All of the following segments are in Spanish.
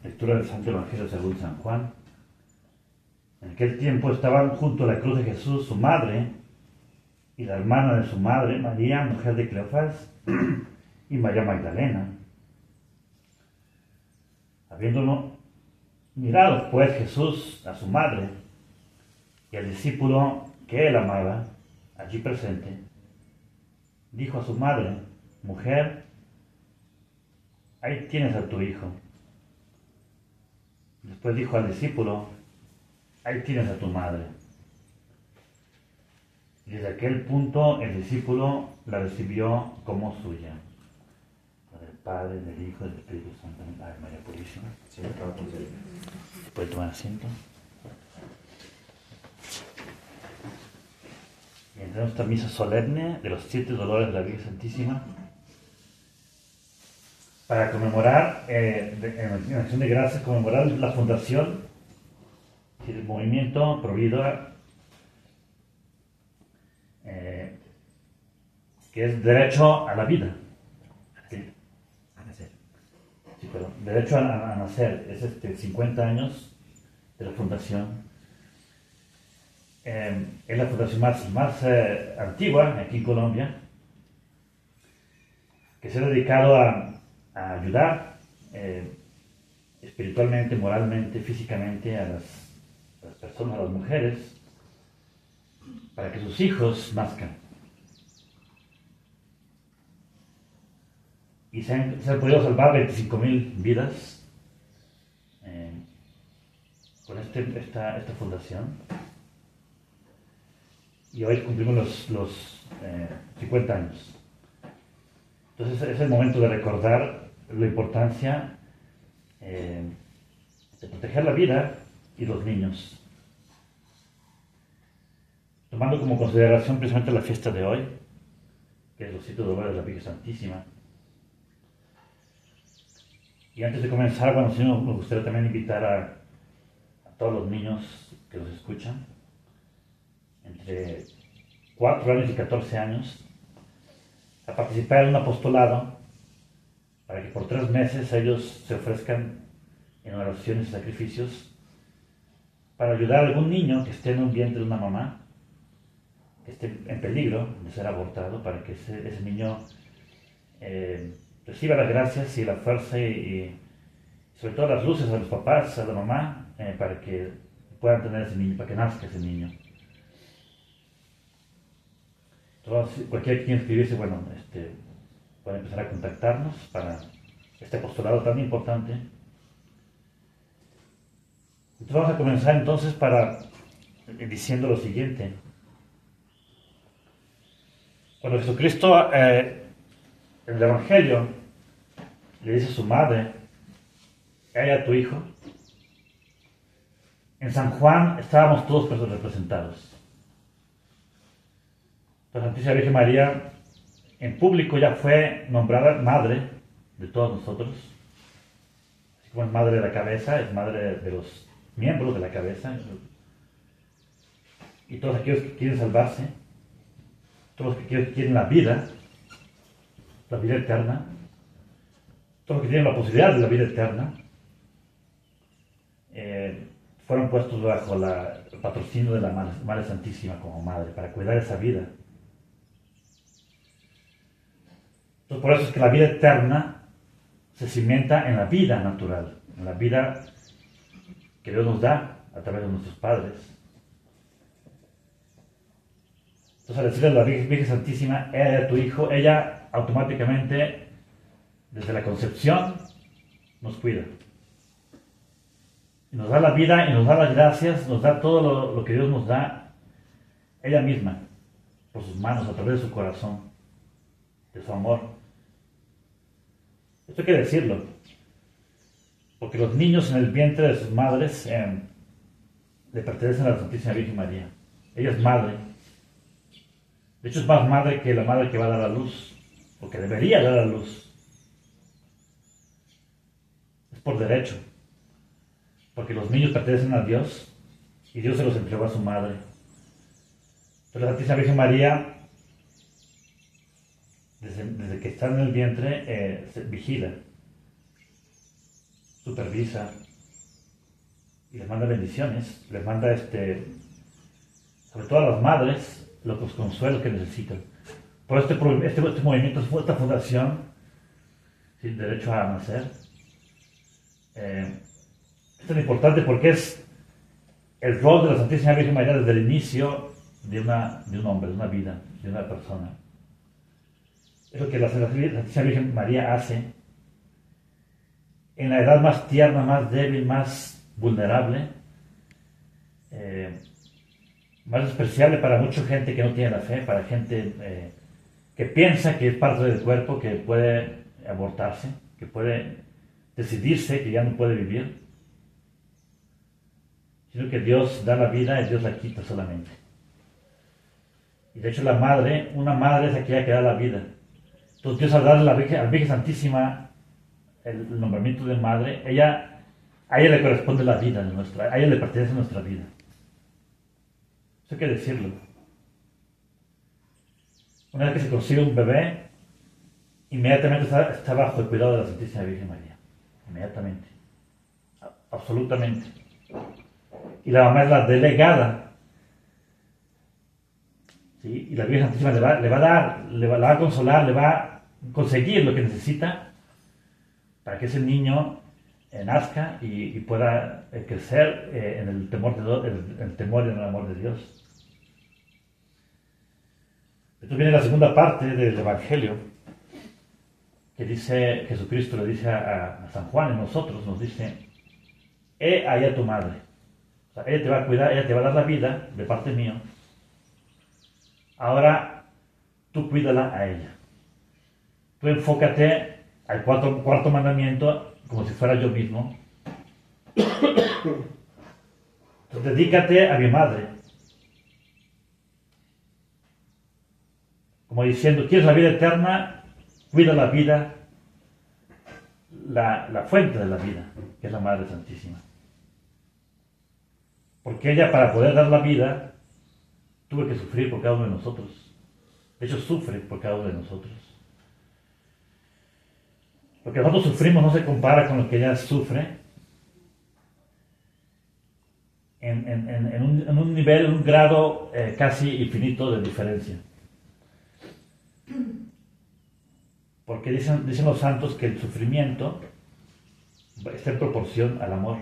Lectura del Santo Evangelio según San Juan. En aquel tiempo estaban junto a la cruz de Jesús su madre y la hermana de su madre, María, mujer de Cleofás, y María Magdalena. Habiéndolo mirado pues Jesús a su madre y al discípulo que él amaba, allí presente, dijo a su madre: mujer, ahí tienes a tu hijo. Después dijo al discípulo: ahí tienes a tu madre. Y desde aquel punto el discípulo la recibió como suya. La del Padre, del Hijo, del Espíritu Santo. Ave María Purísima. Sí, acaba con ser. ¿Puede tomar asiento? Y entramos a esta misa solemne de los 7 dolores de la Virgen Santísima para conmemorar, en acción de gracias, conmemorar la fundación del movimiento Pro Vida, que es derecho a la vida. ¿Sí? A nacer. Sí, pero derecho a nacer. Es 50 años de la fundación. Es la fundación más antigua aquí en Colombia, que se ha dedicado a ayudar espiritualmente, moralmente, físicamente a las personas, a las mujeres, para que sus hijos nazcan. Y se han podido salvar 25,000 vidas con esta fundación. Y hoy cumplimos los 50 años. Entonces es el momento de recordar la importancia de proteger la vida y los niños. Tomando como consideración precisamente la fiesta de hoy, que es los 7 dolores de la Virgen Santísima. Y antes de comenzar, bueno, sí, me gustaría también invitar a todos los niños que nos escuchan, entre 4 años y 14 años, a participar en un apostolado para que por 3 meses ellos se ofrezcan en oraciones y sacrificios para ayudar a algún niño que esté en un vientre de una mamá, que esté en peligro de ser abortado, para que ese niño reciba las gracias y la fuerza y sobre todo las luces a los papás, a la mamá, para que puedan tener ese niño, para que nazca ese niño. Entonces, cualquiera que quiera inscribirse, bueno, puede empezar a contactarnos para este apostolado tan importante. Entonces vamos a comenzar entonces diciendo lo siguiente. Cuando Jesucristo en el Evangelio le dice a su madre: hay a tu hijo, en San Juan estábamos todos representados. La Santísima Virgen María en público ya fue nombrada madre de todos nosotros, así como es madre de la cabeza, es madre de los miembros de la cabeza, y todos aquellos que quieren salvarse, todos los que quieren la vida eterna, todos los que tienen la posibilidad de la vida eterna, fueron puestos bajo el patrocinio de la Madre Santísima como madre, para cuidar esa vida. Entonces, por eso es que la vida eterna se cimienta en la vida natural, en la vida que Dios nos da a través de nuestros padres. Entonces, al decirle a la Virgen Santísima: a tu hijo, ella automáticamente, desde la concepción, nos cuida. Y nos da la vida y nos da las gracias, nos da todo lo que Dios nos da, ella misma, por sus manos, a través de su corazón, de su amor. Esto hay que decirlo, porque los niños en el vientre de sus madres le pertenecen a la Santísima Virgen María. Ella es madre. De hecho, es más madre que la madre que va a dar a luz, o que debería dar a luz. Es por derecho, porque los niños pertenecen a Dios y Dios se los entregó a su madre. Entonces, la Santísima Virgen María, desde que está en el vientre, se vigila. supervisa y les manda bendiciones, les manda sobre todo a las madres, los consuelos que necesitan. Por este movimiento, esta fundación, ¿sí? Derecho a nacer, es tan importante porque es el rol de la Santísima Virgen María desde el inicio de un hombre, de una vida, de una persona. Es lo que la Santísima Virgen María hace en la edad más tierna, más débil, más vulnerable, más despreciable para mucha gente que no tiene la fe, para gente que piensa que es parte del cuerpo, que puede abortarse, que puede decidirse que ya no puede vivir, sino que Dios da la vida y Dios la quita solamente. Y de hecho una madre es aquella que da la vida. Entonces Dios al darle a la Virgen Santísima el nombramiento de madre, a ella le corresponde la vida a ella le pertenece nuestra vida. Eso hay que decirlo. Una vez que se consigue un bebé, inmediatamente está bajo el cuidado de la Santísima Virgen María. Inmediatamente. Absolutamente. Y la mamá es la delegada. ¿Sí? Y la Virgen Santísima le va a dar, le va a consolar, le va a conseguir lo que necesita para que ese niño nazca y pueda crecer en el temor y en el amor de Dios. Entonces viene la segunda parte del Evangelio, que dice, Jesucristo le dice a San Juan, y nosotros nos dice, ahí a tu madre. O sea, ella te va a cuidar, ella te va a dar la vida de parte mía. Ahora tú cuídala a ella. Tú enfócate al cuarto mandamiento como si fuera yo mismo. Entonces dedícate a mi madre. Como diciendo, ¿quieres la vida eterna? Cuida la vida, la fuente de la vida, que es la Madre Santísima. Porque ella, para poder dar la vida, tuvo que sufrir por cada uno de nosotros. De hecho, sufre por cada uno de nosotros. Lo que nosotros sufrimos no se compara con lo que ella sufre en un nivel, en un grado casi infinito de diferencia. Porque dicen los santos que el sufrimiento está en proporción al amor.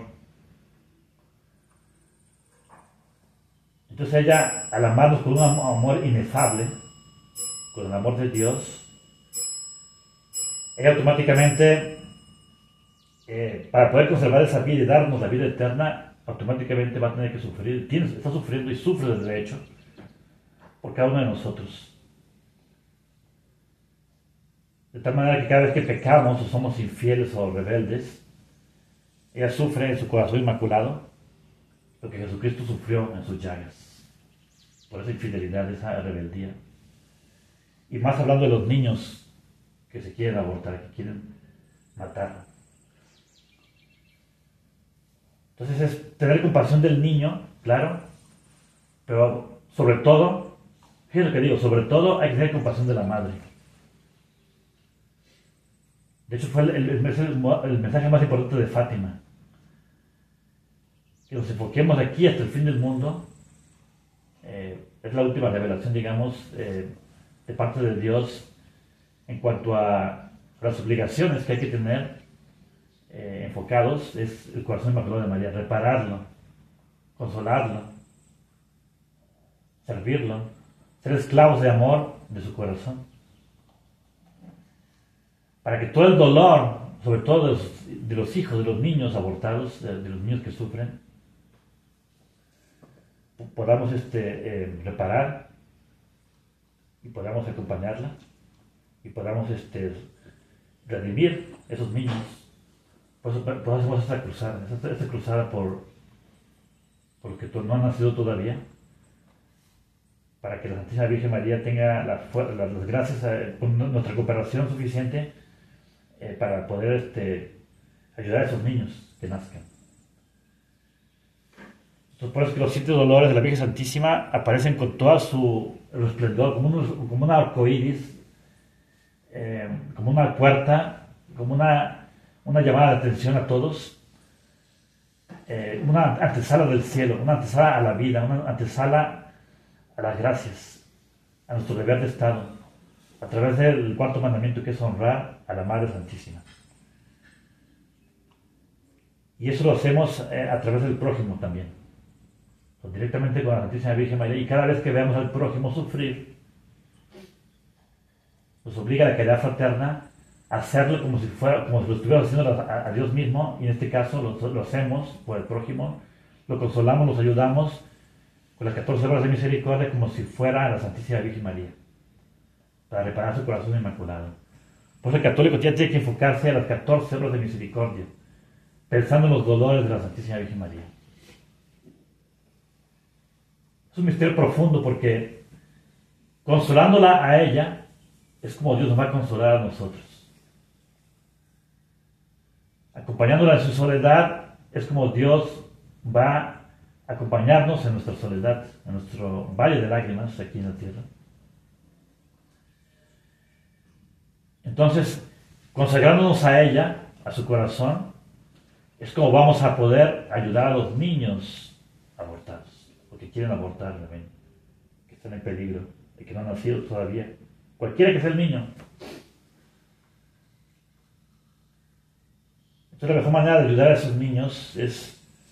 Entonces ella, al amarnos con un amor inefable, con el amor de Dios, ella automáticamente, para poder conservar esa vida y darnos la vida eterna, automáticamente va a tener que sufrir, está sufriendo y sufre desde hecho por cada uno de nosotros. De tal manera que cada vez que pecamos o somos infieles o rebeldes, ella sufre en su corazón inmaculado lo que Jesucristo sufrió en sus llagas, por esa infidelidad, esa rebeldía. Y más hablando de los niños que se quieren abortar, que quieren matar. Entonces es tener compasión del niño, claro, pero sobre todo, fíjense lo que digo, sobre todo hay que tener compasión de la madre. De hecho fue el mensaje más importante de Fátima. Que nos enfoquemos de aquí hasta el fin del mundo. Es la última revelación, digamos, de parte de Dios en cuanto a las obligaciones que hay que tener enfocados. Es el corazón inmaculado de María, repararlo, consolarlo, servirlo, ser esclavos de amor de su corazón. Para que todo el dolor, sobre todo de los hijos, de los niños abortados, de los niños que sufren, podamos reparar y podamos acompañarla y podamos redimir esos niños. Por eso hacemos esta cruzada por los que no han nacido todavía, para que la Santísima Virgen María tenga las gracias, con nuestra cooperación suficiente para poder ayudar a esos niños que nazcan. Entonces, por eso que los 7 dolores de la Virgen Santísima aparecen con todo su esplendor, como un arco iris, como una puerta, como una una llamada de atención a todos, una antesala del cielo, una antesala a la vida, una antesala a las gracias, a nuestro deber de Estado, a través del cuarto mandamiento, que es honrar a la Madre Santísima. Y eso lo hacemos a través del prójimo también, directamente con la Santísima Virgen María. Y cada vez que veamos al prójimo sufrir, nos obliga a la caridad fraterna a hacerlo como si lo estuviéramos haciendo a Dios mismo, y en este caso lo hacemos por el prójimo, lo consolamos, los ayudamos con las 14 obras de misericordia, como si fuera la Santísima Virgen María, para reparar su corazón inmaculado. Por eso el católico ya tiene que enfocarse a las 14 obras de misericordia, pensando en los dolores de la Santísima Virgen María. Es un misterio profundo, porque consolándola a ella es como Dios nos va a consolar a nosotros. Acompañándola en su soledad es como Dios va a acompañarnos en nuestra soledad, en nuestro valle de lágrimas aquí en la tierra. Entonces, consagrándonos a ella, a su corazón, es como vamos a poder ayudar a los niños abortados, o que quieren abortar también, que están en peligro, y que no han nacido todavía, cualquiera que sea el niño. Entonces, la mejor manera de ayudar a esos niños es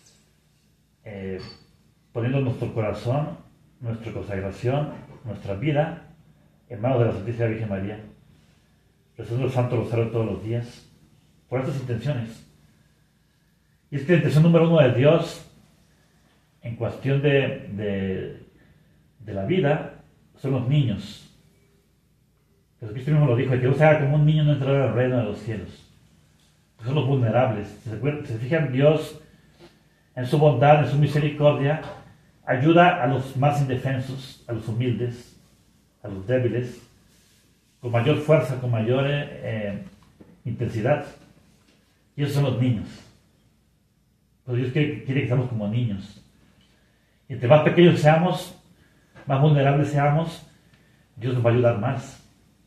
poniendo nuestro corazón, nuestra consagración, nuestra vida en manos de la Santísima Virgen María, rezando el Santo Rosario todos los días, por estas intenciones. Y es que la intención número uno de Dios en cuestión de la vida son los niños. Jesucristo mismo lo dijo: el que no se haga como un niño no entrará al reino de los cielos. Son los vulnerables. Si se fijan, Dios, en su bondad, en su misericordia, ayuda a los más indefensos, a los humildes, a los débiles, con mayor fuerza, con mayor intensidad. Y esos son los niños. Pero Dios quiere que seamos como niños. Y entre más pequeños seamos, más vulnerables seamos, Dios nos va a ayudar más.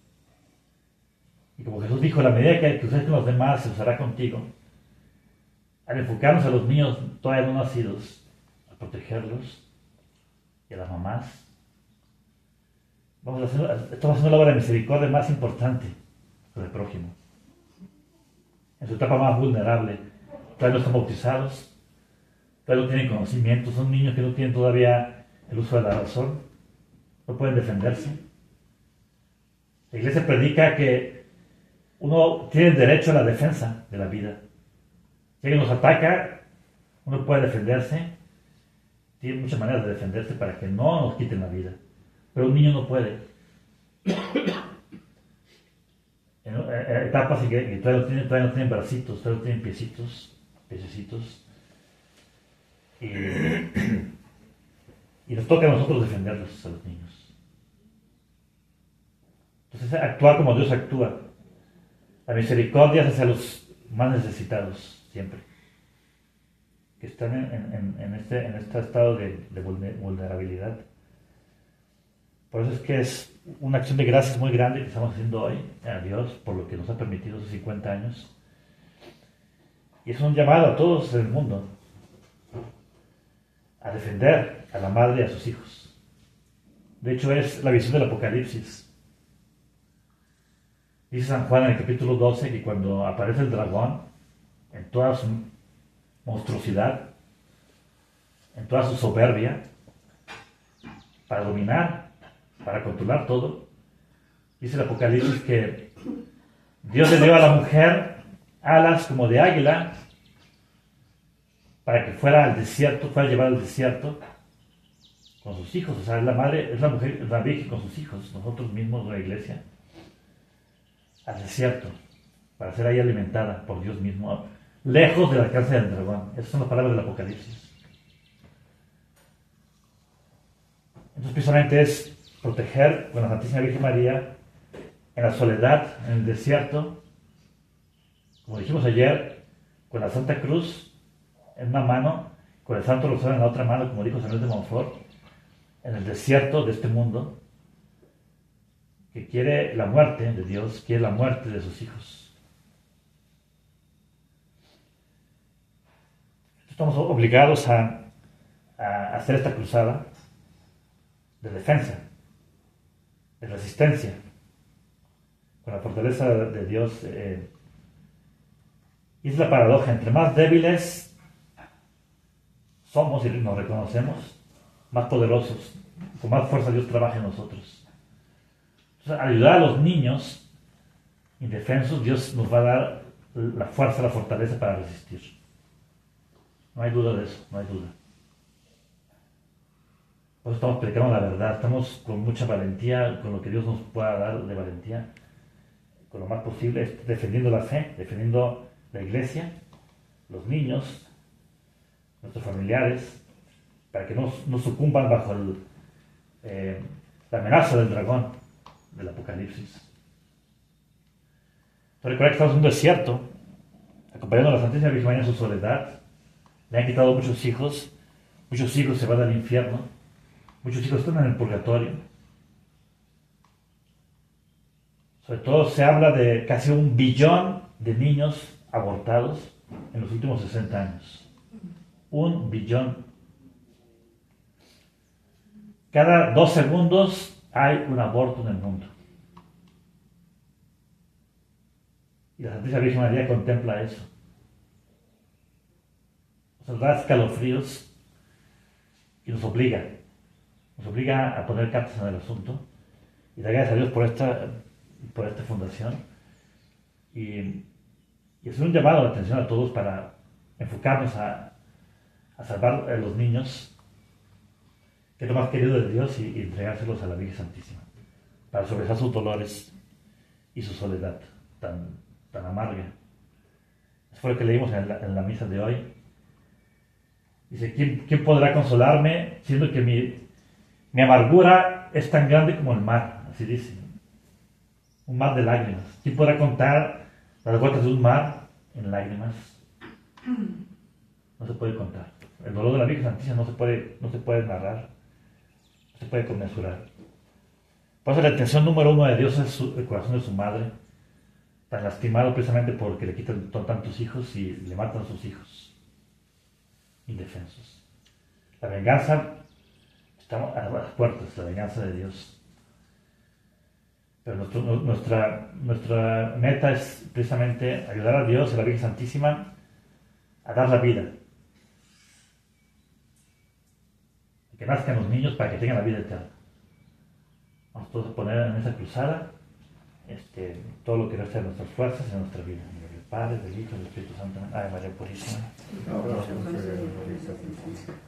Y como Jesús dijo: la medida que uses con los demás se usará contigo. Al enfocarnos a los niños todavía no nacidos, a protegerlos, y a las mamás, estamos haciendo la obra de misericordia más importante con el prójimo. En su etapa más vulnerable, todavía no están bautizados, todavía no tienen conocimiento, son niños que no tienen todavía el uso de la razón, no pueden defenderse. La Iglesia predica que uno tiene el derecho a la defensa de la vida. Si alguien nos ataca, uno puede defenderse, tiene muchas maneras de defenderse para que no nos quiten la vida, pero un niño no puede. En etapas en que todavía no tienen bracitos, todavía no tienen piecitos, y nos toca a nosotros defenderlos, a los niños. Entonces, actuar como Dios actúa. La misericordia es hacia los más necesitados, siempre, que están en este estado de vulnerabilidad. Por eso es que es una acción de gracias muy grande que estamos haciendo hoy a Dios por lo que nos ha permitido esos 50 años. Y es un llamado a todos en el mundo a defender a la madre y a sus hijos. De hecho, es la visión del Apocalipsis. Dice San Juan en el capítulo 12 que cuando aparece el dragón, en toda su monstruosidad, en toda su soberbia, para dominar, para controlar todo, dice el Apocalipsis que Dios le dio a la mujer alas como de águila para que fuera al desierto, fuera a llevar al desierto con sus hijos. O sea, es la madre, es la mujer, es la Virgen con sus hijos, nosotros mismos, la Iglesia, al desierto, para ser ahí alimentada por Dios mismo, lejos del alcance del dragón. Esas son las palabras del Apocalipsis. Entonces, precisamente es proteger con la Santísima Virgen María en la soledad, en el desierto, como dijimos ayer, con la Santa Cruz en una mano, con el Santo Rosario en la otra mano, como dijo San Luis de Montfort, en el desierto de este mundo, que quiere la muerte de Dios, quiere la muerte de sus hijos. estamos obligados a hacer esta cruzada de defensa, de resistencia, con la fortaleza de Dios. Y es la paradoja, entre más débiles somos y nos reconocemos, más poderosos, con más fuerza Dios trabaja en nosotros. Entonces, al ayudar a los niños indefensos, Dios nos va a dar la fuerza, la fortaleza para resistir. No hay duda de eso, no hay duda. Por eso estamos predicando la verdad, estamos con mucha valentía, con lo que Dios nos pueda dar de valentía, con lo más posible, defendiendo la fe, defendiendo la iglesia, los niños, nuestros familiares, para que no sucumban bajo la amenaza del dragón del Apocalipsis. Entonces, recuerda que estamos en un desierto, acompañando a la Santísima Virgen María en su soledad. Le han quitado muchos hijos se van al infierno, muchos hijos están en el purgatorio. Sobre todo se habla de casi 1 billón de niños abortados en los últimos 60 años. 1 billón. Cada 2 segundos hay un aborto en el mundo. Y la Santísima Virgen María contempla eso. Nos da escalofríos y nos obliga a poner cartas en el asunto. Y dar gracias a Dios por esta fundación. Y es un llamado de atención a todos para enfocarnos a salvar a los niños, que es lo más querido de Dios, y entregárselos a la Virgen Santísima, para sobrellevar sus dolores y su soledad tan amarga. Eso fue lo que leímos en la misa de hoy. Dice, ¿quién podrá consolarme, siendo que mi amargura es tan grande como el mar? Así dice, un mar de lágrimas. ¿Quién podrá contar las gotas de un mar en lágrimas? No se puede contar. El dolor de la Virgen Santísima no se puede narrar, no se puede conmensurar. Por eso la intención número 1 de Dios es el corazón de su madre, tan lastimado precisamente porque le quitan tantos hijos y le matan a sus hijos indefensos. La venganza, estamos a las puertas, la venganza de Dios. Pero nuestra meta es precisamente ayudar a Dios y a la Virgen Santísima a dar la vida. Que nazcan los niños para que tengan la vida eterna. Vamos todos a poner en esa cruzada todo lo que resta de nuestras fuerzas y de nuestra vida. En el Padre, del Hijo y del Espíritu Santo. Ave María Purísima.